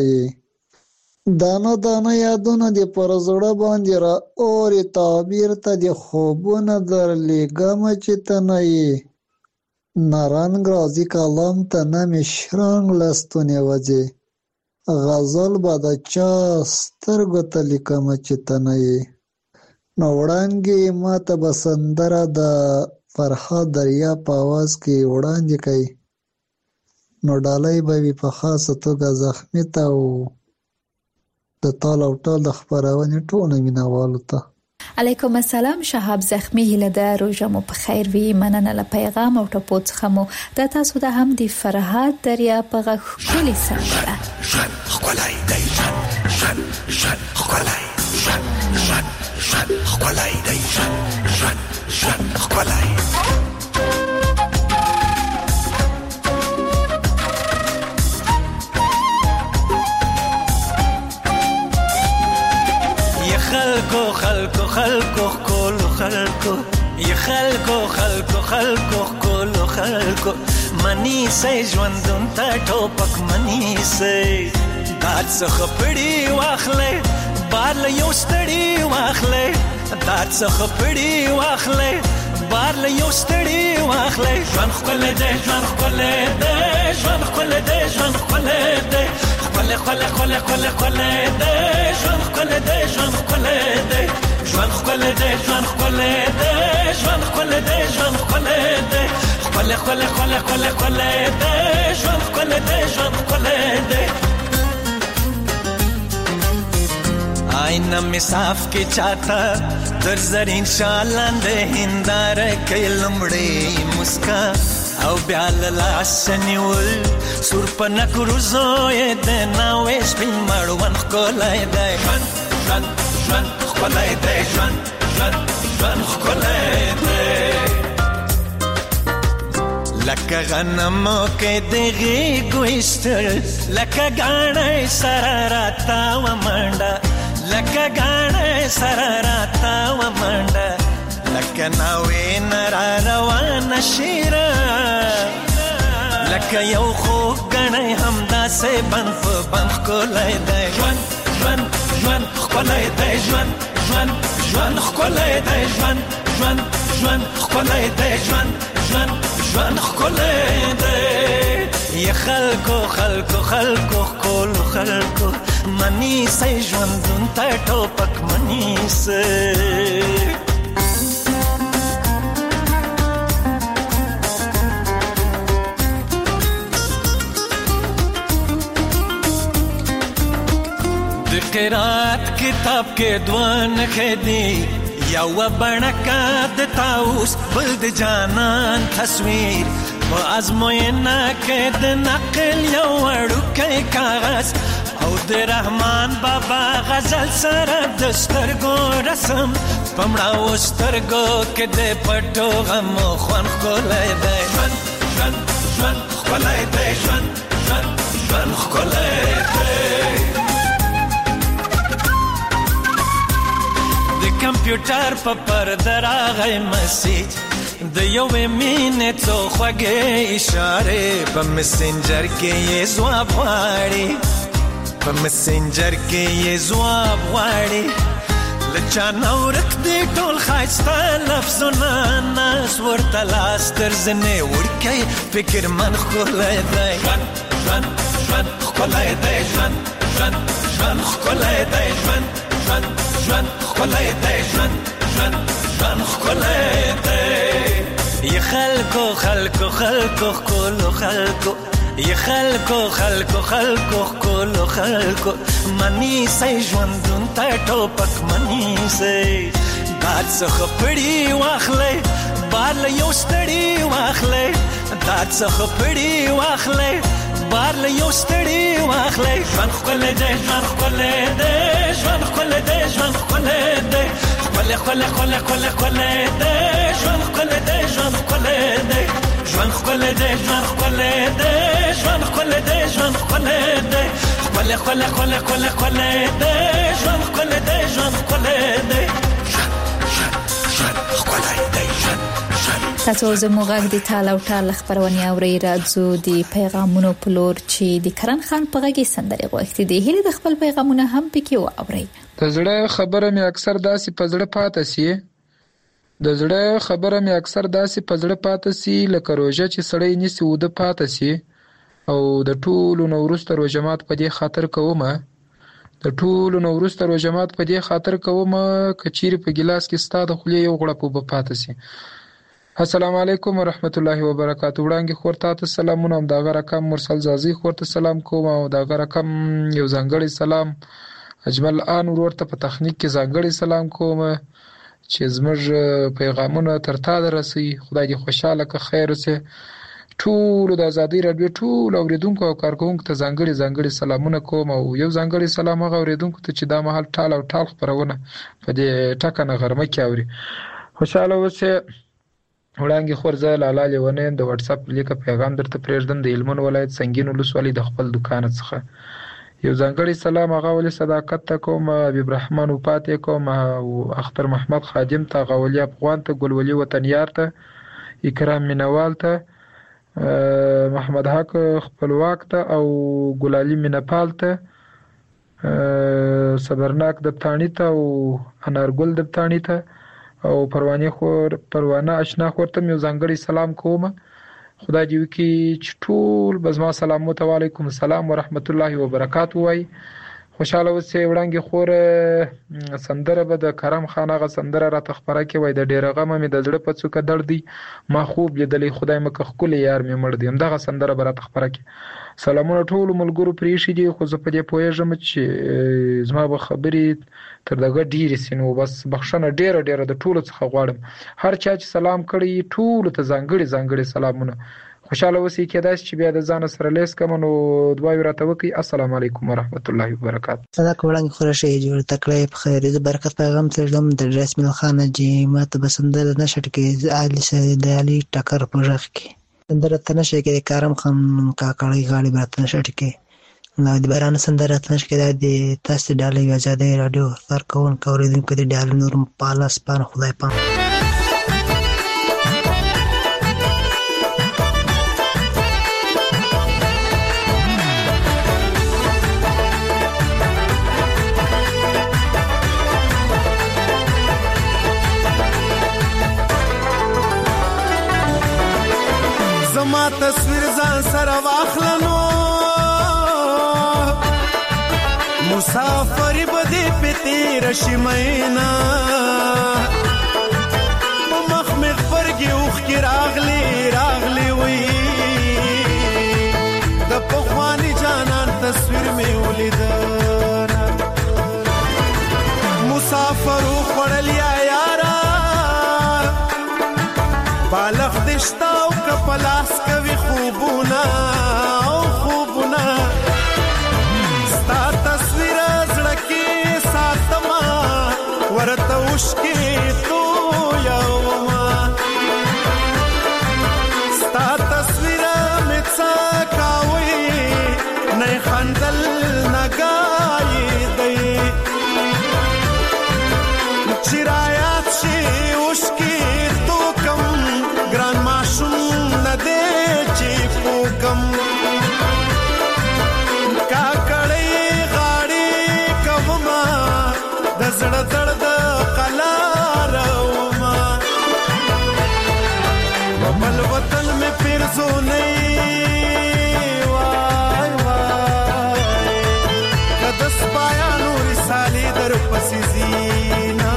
دانه یادونه دی پر زړه باندې را اوري تعبیر ته دی خوبونه در لګم چې ته نه نارنګ راځي کلام ته نه مشرنګ لستونه وځي غزل به د چا سترګو ته لیکم چې ته نه نو وړاندې ما ته به سندره د فرهاد دریا په آواز کې وړاندې کوي نو ډالۍ به وي په خاصه توګه زخمی ته او د تال او ټال د خبرونې ټول مینوالو ته علیکم السلام شهاب زخمی هله د روزه مو په خیر وي مننه له پیغام او ټپو څخه مو د تاسو د هم د فرهاد دریا په غږ خولي سره خولای دی شن خولای شن خولای دی شن خولای خلکو کولو خلکو یا خلکو کولو خلکو منی سي ژوندون ته ټوپک منی سي دات څخه پړی واخلې بار له یو ستړی واخلې دات څخه پړی واخلې بار له یو ستړی واخلې ژوند خپل دې ژوند خپل دې ژوند خپل دې ژوند خپل دې خپل دې ژوند خپل دې ژوند خپل دې ژوند خپل دې ژوند خپل دې ژوند خپل دې ژوند خپل دې خپل دې ژوند خپل دې ژوند خپل دې آئینه می صاف کې چاته در زرین شالاندې هندار کې لمړې مسکا او بیا لاس نیول سور په نکرو زوی د ناوې سپین مړون خولای دی ژوند خولای دی ژوند خولای دی لکه غنمو کې دغه ګوشتل لکه غاڼې سره راتا و منډه لکه غاڼې سره راتا و منډه لکه ناوې نرا روان شیره لکه یو خو غنې همدا سه بند په بند کولای دی ژوند خولای دی ژوند خولای دی ژوند خولای دی ژوند ژوند ښکلی دی یا خلکو خلکو خلکو ښکلو خلکو منیسئ ژوندون ته ټوپک منیسئ د قرات کتاب کې دوه نښې دي یوه بڼکه د طاووس بل د جانان تصویر په ازموینه کې د نقل یو وړوکی کاغذ او د رحمان بابا غزل سره د سترګو رسم په مړاوو سترګو کې د پټو غمو خوند ښکلی دی ژوند ژوند ژوند ښکلی دی ژوند ژوند ژوند ښکلی دی د کمپیوټر په پرده راغی مسیج د یوې مینې څو خوږې اشارې په مسنجر کې یې ځواب غواړي په مسنجر کې یې ځواب غواړي له چا نه ورک دي ټول ښایسته لفظونه ناس ورته لاس تر زنې وړکی فکرمن ښکلی دی ژوند ژوند ژوند ښکلی دی ژوند ژوند ژوند ښکلی دی ژوند ژوند ژوند ښکلی دی ژوند ژوند ژوند ښکلی دی یا خلکو خلکو خلکو ښکلو خلکو یا خلکو خلکو خلکو ښکلو خلکو منیسئ ژوندون ته ټوپک منیسئ باد څخه پړي واخلئ بار له یو ستړي واخلئ داد څخه پړي واخلئ بار له یو ستړي واخلئ ژوند ښکلی دی ژوند ښکلی دی ژوند ښکلی دی ژوند ښکلی دی ښکلی ښکلی ښکلی ښکلی ښکلی دی ژوند ښکلی دی ژوند ښکلی دی ژوند ښکلی دی ژوند ښکلی دی ژوند ښکلی دی ژوند ښکلی دی ښکلی ښکلی ښکلی ښکلی ښکلی دی ژوند ښکلی دی ژوند ښکلی دی ژوند ښکلی دی ژوند تاسو زموږ غږ د ټال او ټال خبرونه اوري راځو د پیغامونو په لور چې د کرن خان په غږی سندري غوښتي دي هله د خپل پیغامونه هم پکې و اوري د زړه خبره مې اکثر داسې په زړه پاتې سي د زړه خبره مې اکثر داسې په زړه پاتې سي لکه روژه چې سړی نسی وده پاتې سي او د ټولو نو وروسته روژه مات په دې خاطر کومه د ټولو نو وروسته روژه مات په دې خاطر کومه کچيري په ګلاس کې ستاده خولې یو غړپ وب پاتې سي السلام علیکم ورحمت الله وبرکاتہ وړاندې خورته ته سلامونه د غره کم مرسل زازي خورته سلام کوم او د غره کم یو ځانګړی سلام اجمل ان ورته په تخنیک کې ځانګړی سلام کوم چې زموږ پیغامونه تر تا درسي خدای دې خوشاله که خیر وسه ټول د ازادي رادیو ټول اوریدونکو او کارکونکو ته ځانګړي سلامونه کوم او یو ځانګړي سلام هغه اوریدونکو ته چې دا مهال ټال او ټال خبرونه په دې ټکنه غرمه کې اوري خوشاله وسه وړاندې خورزه لاله لیونه د واتس اپ لیک پیغام درته پرېږدم د علمون ولایت سنگین ولسوالۍ د خپل دکان څخه یو ځانګړي سلام هغه ولې صداقت ته کوم حبیب رحمان وپاتې کوم او اختر محمد خادم ته غولي افغان ته ګلولي وطنیار ته اکرام مینوال ته محمد حق خپلواک ته او ګلالي مینپال ته صبرناک دبتانی ته او انارګل دبتانی ته او پروانه آشنا خورته یو ځانګړي سلام کوم خدای دې وکي چې ټول بزما سلام علیکم السلام ورحمت الله وبرکاتہ وای خوشاله اوسئ وړاندې خور سندره به د کرم خان غ سندره را تخبره کې وای د ډیره غم مې د زړه په څوکه دردي ما خوب لیدلې خدای مکه خپل یار مې مړ دي همدغه سندره به را تخبره کې سلامونه ټول ملګرو پریشي دي خو زه په دې پوهیږم چې زما به خبرې تر دغه ډیرې سينو بس بخښنه ډیره د ټولو څخه غواړم هر چا چې سلام کړی ټول ته ځانګړي سلامونه خوشاله اوسئ کېدای چې بیا د ځان سره لیس کوم نو دعا ورته وکي السلام علیکم ورحمت الله وبرکاتہ صدا کوړنګ خورشه جوړ تکړه په خیر د برکت پیغام ترلم د رسمي خانه جی ماته بسندل نشټ کې علي سید علي ټکر پروژه کې سندره تنشه کې کارم خان کاکړی غاړي برات نشټ کې نو د باران سندره تنشه کې د تاسو ډالې آزادې رادیو سر کون کوریدونکو د ډال نور پالاس پان خدای پام تصویر ځان سره واخلنو مسافر بده پتی رشی مینا مخ مغفرگی اوخ کی راغلی وی د پخوانی جانان تصویر می ولیدنا مسافر خوړل یا یارا بالغ دشتا او کپلاس کوي خوبونه ستا تصویر زړه کې ساتما ورته وشکې تو یوما ستا تصویر مې څه کاوي نه خندل نه ګایې دی چې رایات شي وشکې تو کم ګران ماشوم نه دی چې پوکم زړه درد قلار وما بل وطن میں پیرزو نہیں وای کدس پایا نور سالی در پسی زینا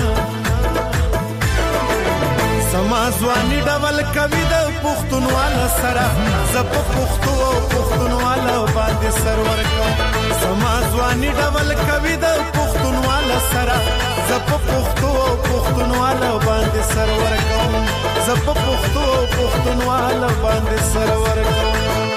سمازوانی ډول کوي د پښتونوالا سره زپ پښتونوالا باندې سرور کوم سمازوانی ډول کوي د پښتونوالا سره زپ پښتونوالا باندې سرور کوم زپ پښتونوالا باندې سرور کوم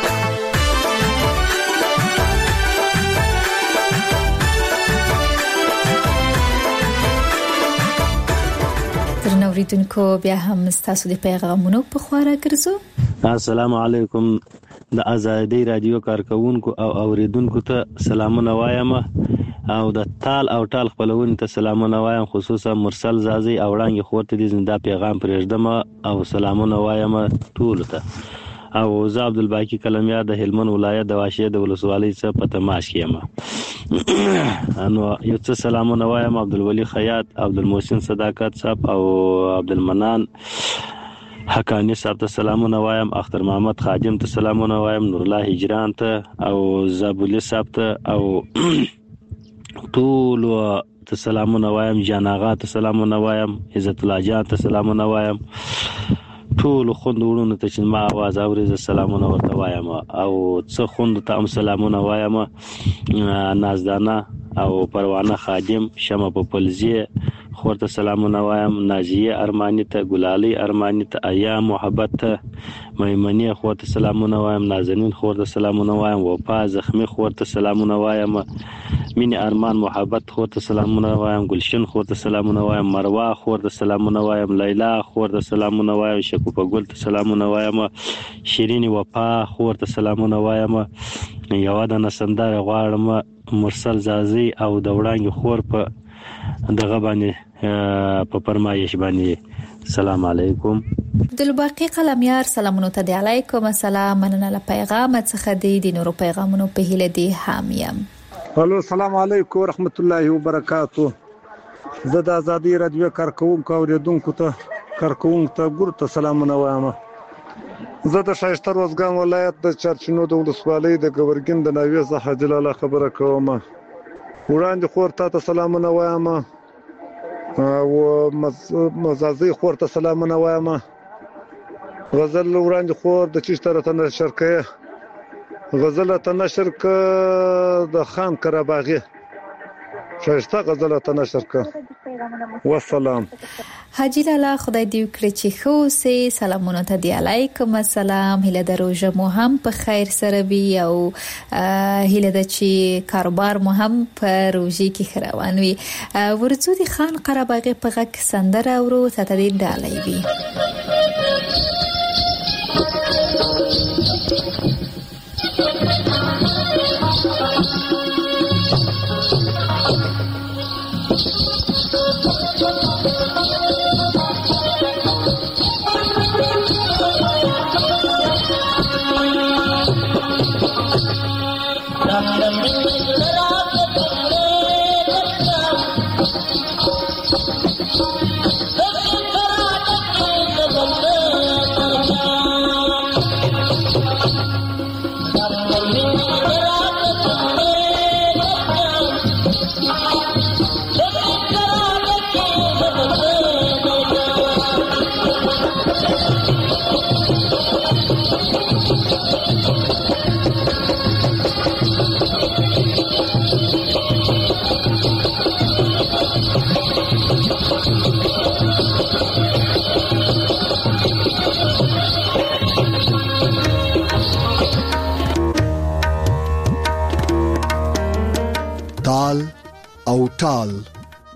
نوریدونکو بیا هم ستاسو د پیغامونو په خواړه ګرځو. السلام علیکم د ازادي رادیو کارکونکو او اوریدونکو ته سلامونه وایم او د ټال خپلون ته سلامونه وایم خصوصا مرسل زازي او وړاندې خورته دي زنده پیغام پرېږدم او سلامونه وایم ټول ته او زه عبدالباقی کلمیار د هلمند ولایت د واشه د ولسوالۍ څخه په تماس کېم انو یو څه سلامونه وایم عبدالولی خیاط عبدالمحسن صداقت صاحب او عبدالمنان حقانی صاحب ته سلامونه وایم اختر محمد خادم ته سلامونه وایم نور الله هجران ته او زابولی صاحب ته او ټول ته سلامونه وایم جان آغا ته سلامونه وایم عزت الله جان ته سلامونه وایم ټول خوند وړونو ته چې ما आवाज اوري ز سلامونه ورته وایم او څه خوند ته هم سلامونه وایم نازدانه او پروانه خادم شمه په پلزیه خورته سلامونه وایم نازیه ارمانی ته ګلالی ارمانی ته ایا محبت ته میمنی خورته سلامونه وایم نازنین خورته سلامونه وایم وفا زخمی خورته سلامونه وایم مینی ارمان محبت خورته سلامونه وایم گلشن خورته سلامونه وایم مروه خورته سلامونه وایم لیلا خورته سلامونه وایم شکوفه ګل ته سلامونه وایم شیرین وفا خورته سلامونه وایم یو د نسندار غواړم مرسل زازي او د وړاندې خور په دغه باندې په فرمایش باندې سلام علیکم عبدالباقی قلمیار سلامونه ته دی علیکم السلام مننه له پیغام څخه دی د نورو پیغامونو په هیله دی حامیم الو السلام علیکم ورحمت الله وبرکاتو زه د ازادي رادیو کارکونکو اوریدونکو ته ګور ته سلامونه وایم زه د شایسته روزګان ولایت د چرچینو د ولسوالۍ د ګورګین د ناوې څخه جلاله خبره کوم وړاندې خور ته سلامونه وایم او مزازي خور ته سلامونه وایم غزل وړاندې خور د چشتره ته نشر کړه غزل ته نشر ک د خان قرباغي شایسته غزل ته نشر ک والسلام حاجی لالا خدای دې وکړي چې خو سي سلامونه ته دی علیکم السلام هله دروژه مو هم په خیر سره وي او هله د چې کاروبار مو هم په روزي کې خروان وي ورڅو دي خان قرباغي په غک سندره ورو ته دې ډالې وي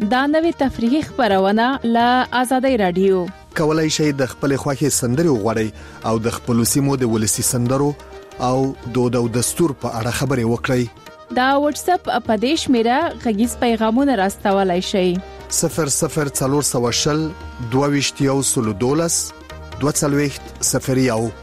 دا نوې تفریحي خبرونه له آزادۍ رادیو. کولای شئ د خپل خوښي سندرې وغواړئ او د خپل سیمو د ولسی سندرو او دود او دستور په اړه خبرې وکړئ. دا واتس اپ اپدیش میرا غږیز پیغامونه راستولای شئ. 00420 22 22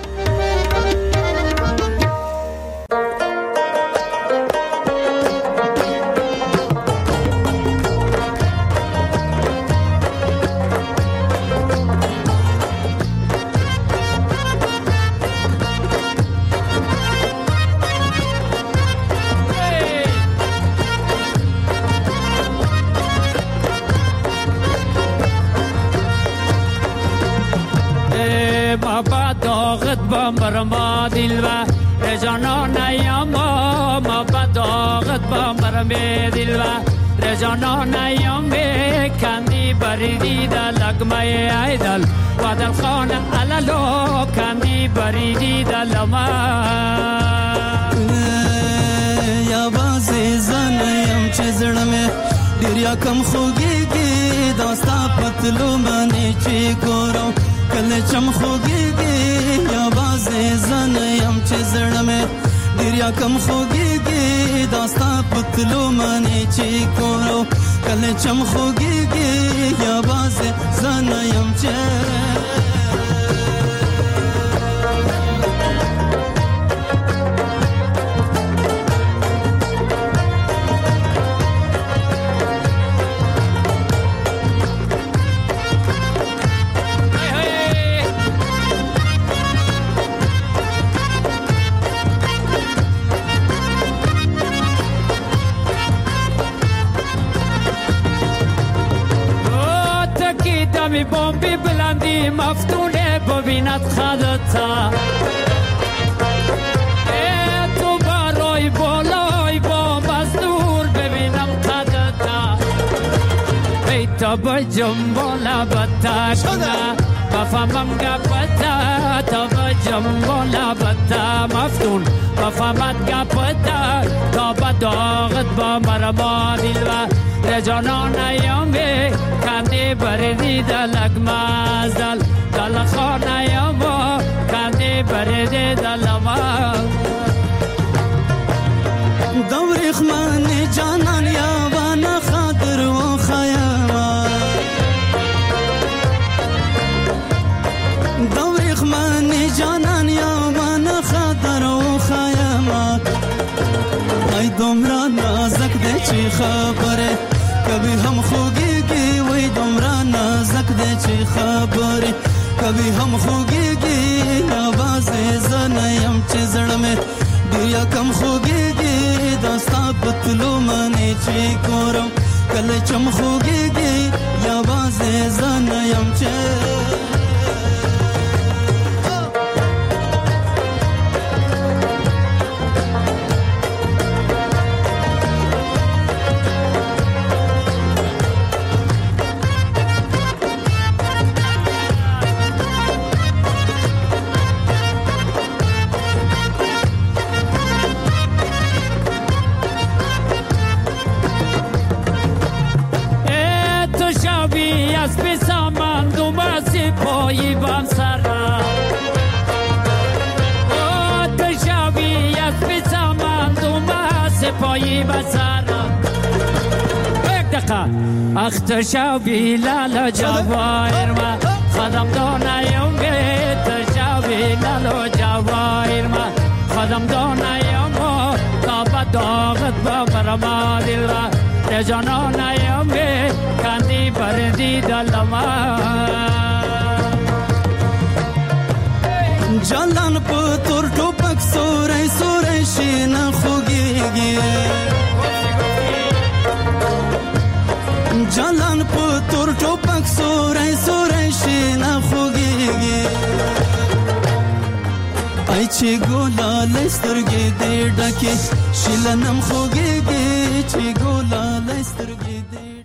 برما دلوا رجانان یاما ما بداغت بامرم دلوا رجانان یامی کندی بریدی در لگمه ایدل وادل خان علالو کندی بریدی در لما یا بازی زنیم چه زرمه دریا کم خوگیگی داستا پتلو منی چی گورو کل چم خوگیگی یا بازی زنیم چه زرمه دریا کم خوگیگی داستا پتلو منی چی گورو کل چم خوگیگی یا بازی زنیم چه می بومبی بلندی مفتونه ببیند خدتا تو برای بالای بام از دور ببینم خدتا ای تا بجم بالا بتاشنا بفهمم گپتا تا بجم بالا بتا مفتون بفهمت گپتا تا بداغت با مرما دلوا رجانان یامی کندی بریدی دلگ مازدل دل خانه یاما کندی بریدی دل ما دوری خمان جانان یابان خاطر و خیاما دوری خمان جانان یابان خاطر و خیاما ای دمرا نازک ده چی خبره کبھی ہم خوگی گی وہی دمرا نازک دے چی خبری کبھی ہم خوگی گی آواز زنیم چی زڑ میں دیا کم خوگی گی داستا پتلو منی چی کورم کل چم خوگی گی آواز زنیم چی پایی بام سرا تشابی از بیزمان دوما سپایی بسرا یک دقیقه اخ تشابی لالا جوایر ما خدم دانایم گه تشابی لالا جوایر ما خدم دانایم تا بداغت با مرما دل را رجانانایم گه کندی بردی دلما جلان پتور ټوپک سورای سورای شین خوګيږي جلان پتور ټوپک سورای سورای شین خوګيږي ای چې ګولا لسترګې دې ډکه شلنم خوګيږي چې ګولا لسترګې دې